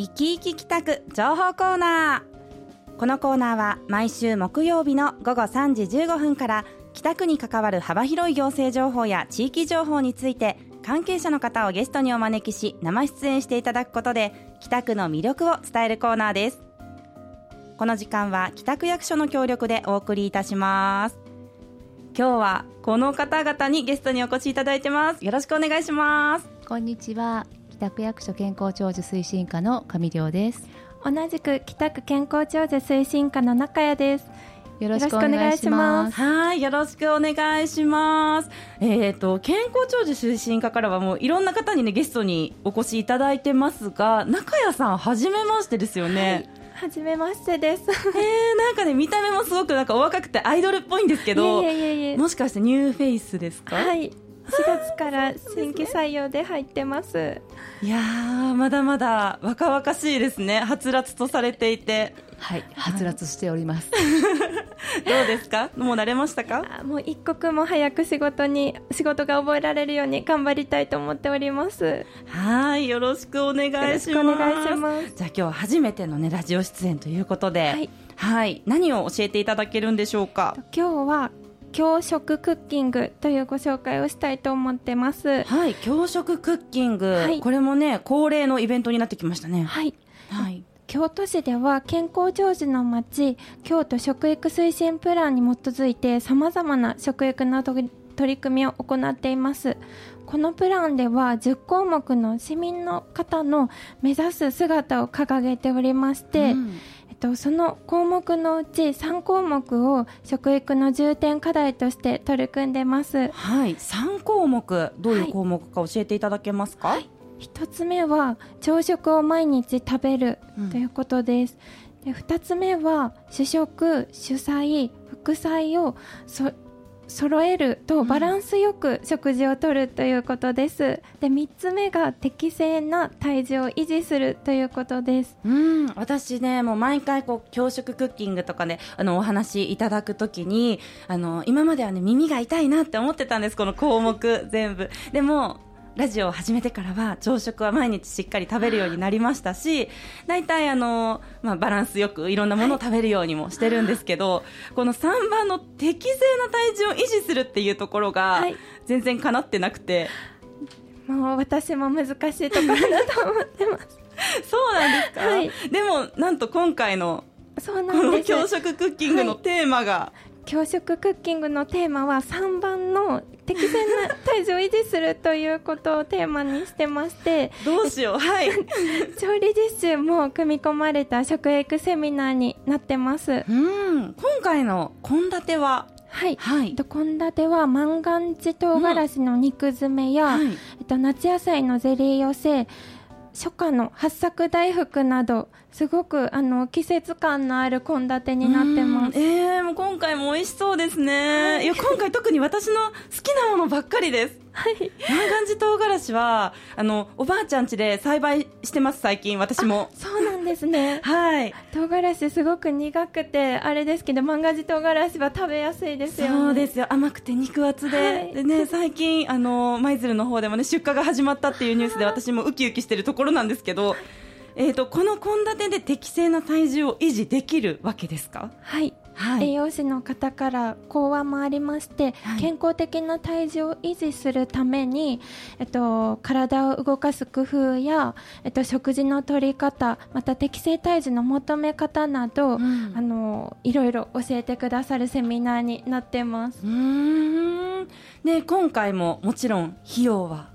き生き北区情報コーナー。このコーナーは毎週木曜日の午後3時15分から北区に関わる幅広い行政情報や地域情報について関係者の方をゲストにお招きし生出演していただくことで北区の魅力を伝えるコーナーです。この時間は北区役所の協力でお送りいたします。今日はこの方々にゲストにお越しいただいてます。よろしくお願いします。 こんにちは。北区役所健康長寿推進課の上良です。 同じく北区健康長寿推進課の中谷です。 よろしくお願いします。 はい、よろしくお願いします。健康長寿推進課からはもういろんな方にねゲストにお越しいただいてますが、中谷さんはじめましてですよね。 はい、はじめましてです。 なんかね見た目もすごくなんかお若くてアイドルっぽいんですけど、 いえもしかしてニューフェイスですか？ はい、4月から新規採用で入ってます。 いやー、まだまだ若々しいですね。はつらつとされていて。 はい、はつらつしております。 どうですか？もう慣れましたか？ もう一刻も早く仕事が覚えられるように頑張りたいと思っております。 はい、よろしくお願いします。 よろしくお願いします。 じゃあ今日は初めてのねラジオ出演ということで、 はい、 はい、何を教えていただけるんでしょうか？ 今日は教食クッキングというご紹介をしたいと思ってます。 はい、教食クッキング、 はい、 これもね恒例のイベントになってきましたね。 はい、 はい、 京都市では健康長寿の街京都食育推進プランに基づいてさまざまな食育の取り組みを行っています。このプランでは10項目の市民の方の目指す姿を掲げておりまして、その項目のうち3項目を食育の重点課題として取り組んでます。 はい、3項目どういう項目か教えていただけますか？はい、 1つ目は朝食を毎日食べるということです。で、2つ目は主食、主菜、副菜を揃えるとバランスよく食事をとるということです。で、3つ目が適正な体重を維持するということです。 私ねもう毎回こう教食クッキングとかねお話いただくときに今まではね耳が痛いなって思ってたんです、この項目全部。でもラジオを始めてからは朝食は毎日しっかり食べるようになりましたし、だいたいバランスよくいろんなものを食べるようにもしてるんですけど、この3番の適正な体重を維持するっていうところが全然かなってなくて、 もう私も難しいところだと思ってますそうなんですか？はい、でもなんと今回のこの教食クッキングのテーマが、 教食クッキングのテーマは3番の適正な体重を維持するということをテーマにしてましてどうしよう、はい調理実習も組み込まれた食育セミナーになってます。 今回の献立は献立は万願寺唐辛子の肉詰めや、夏野菜のゼリー寄せ、初夏の八朔大福などすごく季節感のある献立になってます。 もう今回も美味しそうですね。いや今回特に私の好きなものばっかりです。万願寺唐辛子はおばあちゃん家で栽培してます、最近私も。 そうなんですね。 はい、 唐辛子すごく苦くてあれですけど、万願寺唐辛子は食べやすいですよね。 そうですよ、甘くて肉厚で、でね、最近舞鶴の方でもね出荷が始まったっていうニュースで私もウキウキしてるところなんですけど、この献立で適正な体重を維持できるわけですか？ はい、栄養士の方から講話もありまして、健康的な体重を維持するために、体を動かす工夫や、食事の取り方、また適正体重の求め方など、いろいろ教えてくださるセミナーになってます。 で今回ももちろん費用は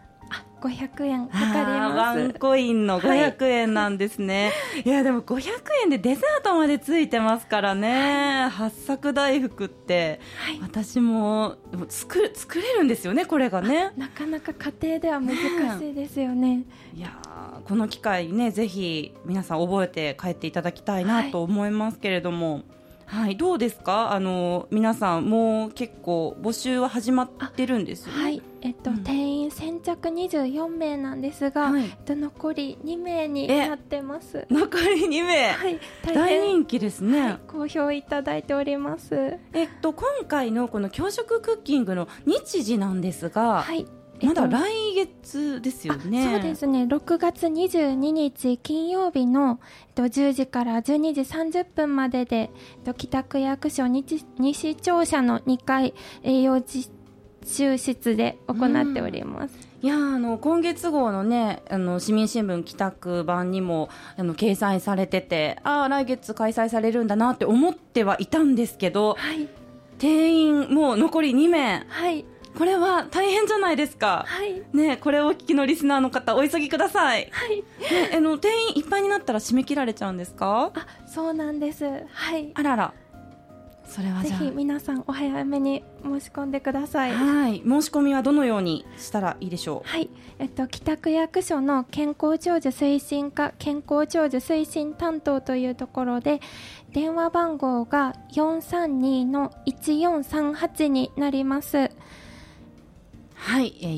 500円かかります。 ワンコインの500円なんですね。いやでも500円でデザートまでついてますからね。八朔大福って、私も作れるんですよね、これがね。 なかなか家庭では難しいですよね。 いやこの機会ねぜひ皆さん覚えて帰っていただきたいなと思いますけれども、どうですか？皆さんもう結構募集は始まってるんですよね。 定員先着24名なんですが、残り2名になってます。 残り2名、大人気ですね。 好評いただいております。 今回のこの教食クッキングの日時なんですが、 まだ来月ですよね。 そうですね、6月22日金曜日の、10時から12時30分までで、北区役所西庁舎の2階栄養実習室で行っております。 いや今月号のね市民新聞北区版にも掲載されてて、来月開催されるんだなって思ってはいたんですけど、 はい、 定員もう残り2名、 はい、 これは大変じゃないですか、 はいね、これをお聞きのリスナーの方お急ぎください、 はい、 定員いっぱいになったら締め切られちゃうんですか？ そうなんです。はい、 あらら、それはじゃあぜひ皆さんお早めに申し込んでください。 はい、申し込みはどのようにしたらいいでしょう？ はい、北区役所の健康長寿推進課健康長寿推進担当というところで、電話番号が 432-1438 になります。 はい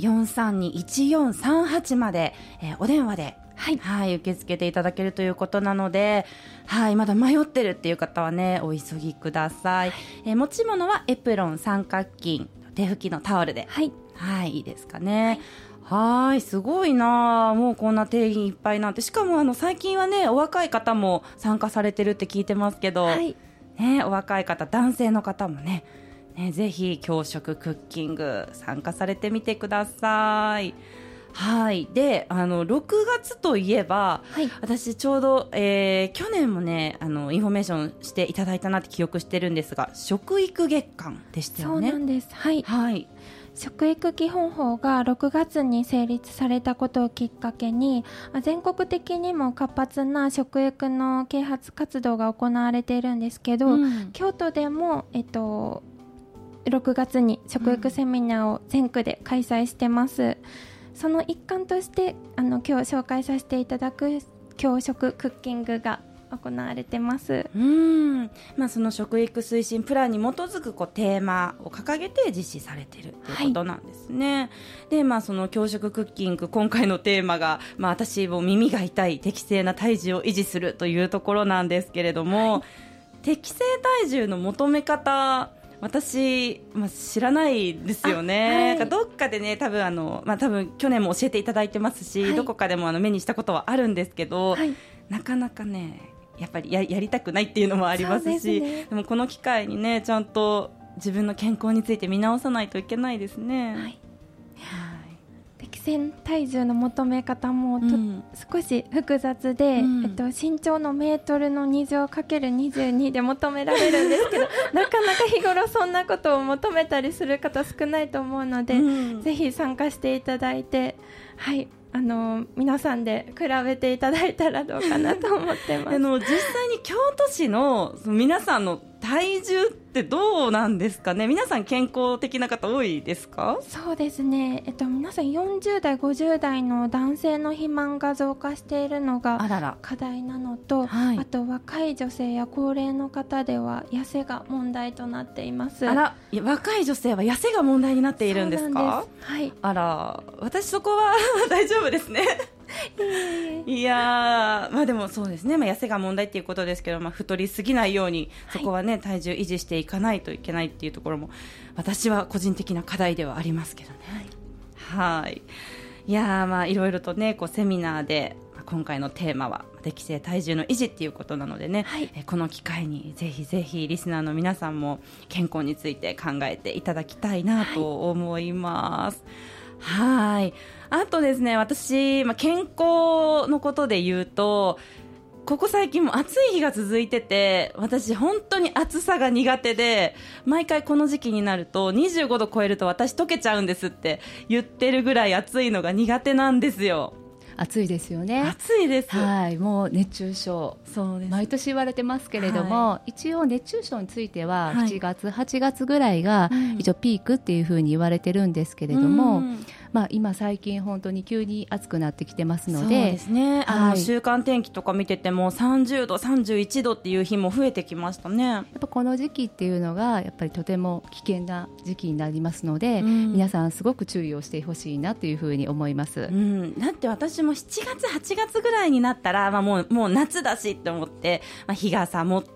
、432-1438 まで、お電話ではい、 はい、受け付けていただけるということなので、はい、まだ迷ってるっていう方はねお急ぎください。持ち物はエプロン、三角巾、手拭きのタオルで、 はい、 はい、いいですかね。はい、すごいな、もうこんな定員いっぱいなんて、しかも最近はねお若い方も参加されてるって聞いてますけど、 はいね、お若い方、男性の方もねぜひ教職クッキング参加されてみてください。はい、で6月といえば、 はい、 私ちょうど、去年もねインフォメーションしていただいたなって記憶してるんですが、食育月間でしたよね。 そうなんです。はい、 はい、 食育基本法が6月に成立されたことをきっかけに、全国的にも活発な食育の啓発活動が行われているんですけど、京都でも、6月に食育セミナーを全区で開催してます。その一環として今日紹介させていただく教食クッキングが行われてます。 その食育推進プランに基づくテーマを掲げて実施されているということなんですね。で、その教食クッキング、今回のテーマが、私も耳が痛い適正な体重を維持するというところなんですけれども、適正体重の求め方、私、知らないですよね。なんかどっかでね多分多分去年も教えていただいてますし、どこかでも目にしたことはあるんですけど、なかなかねやっぱり やりたくないっていうのもありますし、でもこの機会にねちゃんと自分の健康について見直さないといけないですね。はい、 適正体重の求め方も少し複雑で、身長のメートルの2乗 ×22 で求められるんですけどなかなか日頃そんなことを求めたりする方少ないと思うので、ぜひ参加していただいて、はい、皆さんで比べていただいたらどうかなと思ってます。 実際に京都市の皆さんの体重ってどうなんですかね。皆さん健康的な方多いですか？ そうですね、皆さん40代50代の男性の肥満が増加しているのが課題なのと、あと若い女性や高齢の方では痩せが問題となっています。 若い女性は痩せが問題になっているんですか？ そうなんです。はい、 私そこは大丈夫ですねいやでもそうですね、痩せが問題っていうことですけど、太りすぎないようにそこはね、体重維持していかないといけないっていうところも私は個人的な課題ではありますけどね。はい、いやいろいろとねセミナーで今回のテーマは適正体重の維持っていうことなのでね、この機会にぜひぜひリスナーの皆さんも健康について考えていただきたいなと思います。はい、あとですね、私、健康のことで言うと、ここ最近も暑い日が続いてて、私本当に暑さが苦手で、毎回この時期になると25度超えると私溶けちゃうんですって言ってるぐらい暑いのが苦手なんですよ。 暑いですよね。 暑いです。 はい、もう熱中症、 そうです。 毎年言われてますけれども、一応熱中症については7月、8月ぐらいが一応ピークっていうふうに言われてるんですけれども、今最近本当に急に暑くなってきてますので、 そうですね、週間天気とか見てても30度31度っていう日も増えてきましたね。やっぱこの時期っていうのがやっぱりとても危険な時期になりますので、皆さんすごく注意をしてほしいなというふうに思います。 だって私も7月8月ぐらいになったら、もう夏だしって思って、日傘持って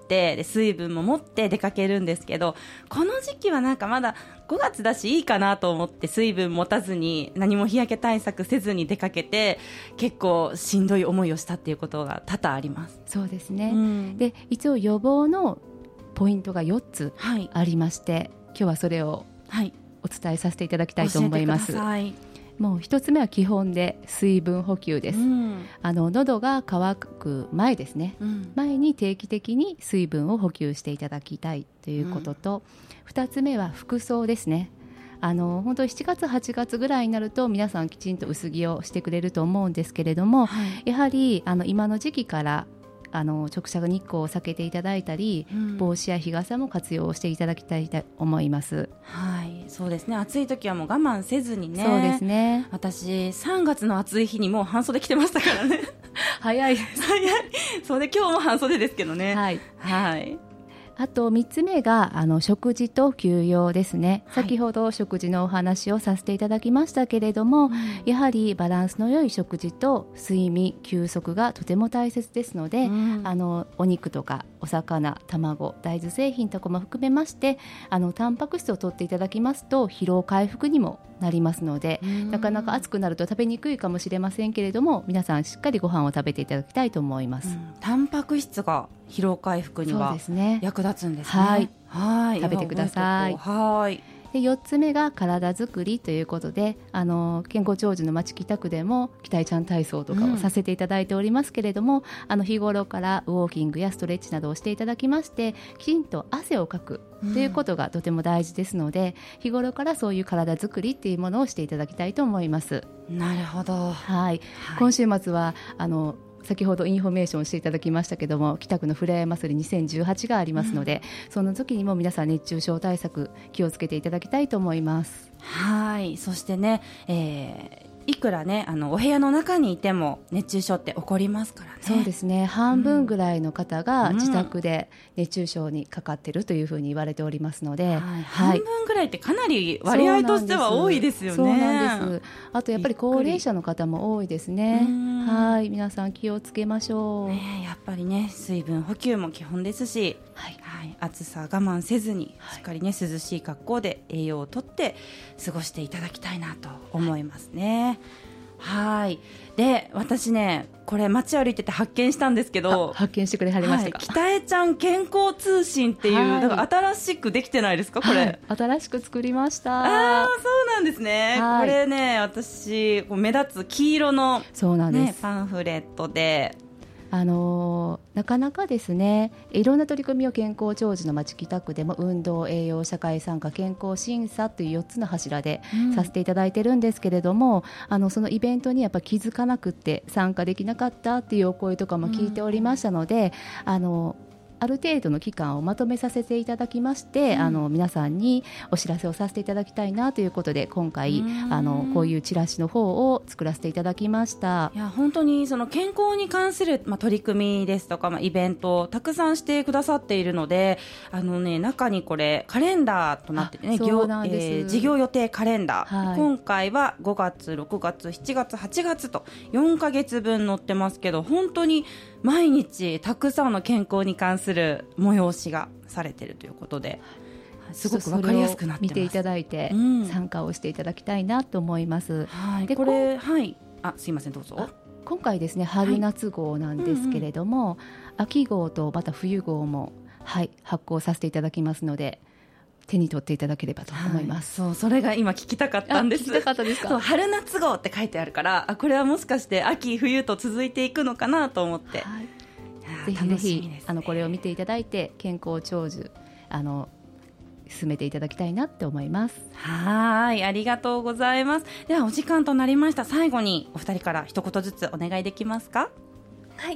ってで水分も持って出かけるんですけど、この時期はなんかまだ5月だしいいかなと思って水分持たずに何も日焼け対策せずに出かけて結構しんどい思いをしたっていうことが多々あります。 そうですね、で一応予防のポイントが4つありまして、今日はそれをお伝えさせていただきたいと思います。もう1つ目は基本で水分補給です、喉が渇く前ですね、前に定期的に水分を補給していただきたいということと、2つ目は服装ですね。本当に7月8月ぐらいになると皆さんきちんと薄着をしてくれると思うんですけれども、やはり今の時期から直射日光を避けていただいたり、帽子や日傘も活用していただきたいと思います。 はい、そうですね。暑い時はもう我慢せずにね。 そうですね。 私3月の暑い日にもう半袖着てましたからね早いです。 早い。そうで今日も半袖ですけどね。 はい、 はい。 あと3つ目が食事と休養ですね、先ほど食事のお話をさせていただきましたけれども、やはりバランスの良い食事と睡眠休息がとても大切ですので、お肉とかお魚、卵、大豆製品とかも含めましてタンパク質を摂っていただきますと疲労回復にもなりますので、なかなか暑くなると食べにくいかもしれませんけれども、皆さんしっかりご飯を食べていただきたいと思います。 タンパク質が疲労回復には役立つんですね。 はい、食べてください。 はい。 で4つ目が体づくりということで、健康長寿の町北区でも期待ちゃん体操とかをさせていただいておりますけれども、日頃からウォーキングやストレッチなどをしていただきまして、きちんと汗をかくということがとても大事ですので、日頃からそういう体づくりっていうものをしていただきたいと思います。 なるほど。 今週末は先ほどインフォメーションしていただきましたけども、北区のふれあい祭り2018がありますので、その時にも皆さん熱中症対策気をつけていただきたいと思います。 はい。そしてね、いくらねお部屋の中にいても熱中症って起こりますからね。 そうですね。半分ぐらいの方が自宅で熱中症にかかっているというふうに言われておりますので、 半分ぐらいってかなり割合としては多いですよね。 そうなんです。あとやっぱり高齢者の方も多いですね。はい、皆さん気をつけましょう。 やっぱりね水分補給も基本ですし、暑さ我慢せずにしっかりね涼しい格好で栄養をとって過ごしていただきたいなと思いますね。はい。で私ねこれ街歩いてて発見したんですけど、 発見してくれはりましたか。 北江ちゃん健康通信っていう、だから新しくできてないですかこれ。 新しく作りました。 そうなんですね。これね私目立つ黄色の、 そうなんです、 パンフレットでなかなかですね、いろんな取り組みを健康長寿の町北区でも運動、栄養、社会参加、健康審査という4つの柱でさせていただいてるんですけれども、そのイベントにやっぱ気づかなくて参加できなかったっていうお声とかも聞いておりましたので、ある程度の期間をまとめさせていただきまして、皆さんにお知らせをさせていただきたいなということで、今回こういうチラシの方を作らせていただきました。 いや本当にその健康に関する、取り組みですとか、イベントをたくさんしてくださっているので、中にこれカレンダーとなってね、事業予定カレンダー、今回は5月6月7月8月と4ヶ月分載ってますけど、本当に毎日たくさんの健康に関する催しがされているということで、すごく分かりやすくなってます。 見ていただいて、参加をしていただきたいなと思います。 でこれすいませんどうぞ。 今回ですね春夏号なんですけれども、秋号とまた冬号も、発行させていただきますので、手に取っていただければと思います。 それが今聞きたかったんです。 聞きたかったですか。 春夏号って書いてあるから、これはもしかして秋冬と続いていくのかなと思って、 ぜひぜひこれを見ていただいて健康長寿進めていただきたいなって思います。 はい、ありがとうございます。ではお時間となりました。最後にお二人から一言ずつお願いできますか。 はい、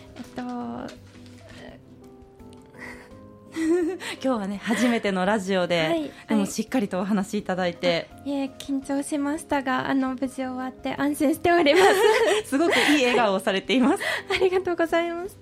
今日はね初めてのラジオで、でもしっかりとお話しいただいて、 緊張しましたが無事終わって安心しておりますすごくいい笑顔をされていますありがとうございました。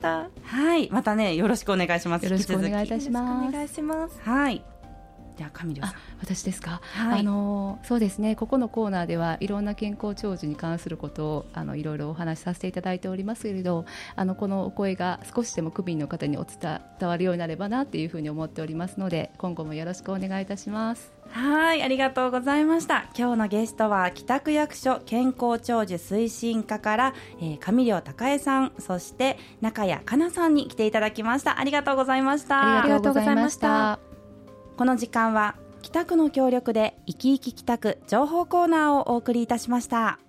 はい、またねよろしくお願いします。 よろしくお願いいたします。 お願いします。 はい。 では上條さん。 私ですか、 はい、 そうですね、ここのコーナーではいろんな健康長寿に関することをいろいろお話しさせていただいておりますけれど、このお声が少しでも区民の方に伝わるようになればなというふうに思っておりますので、今後もよろしくお願いいたします。 はい、ありがとうございました。今日のゲストは北区役所健康長寿推進課から、上條孝恵さん、そして中谷香奈さんに来ていただきました。ありがとうございました。 ありがとうございました。 この時間は北区の協力で生き生き北区情報コーナーをお送りいたしました。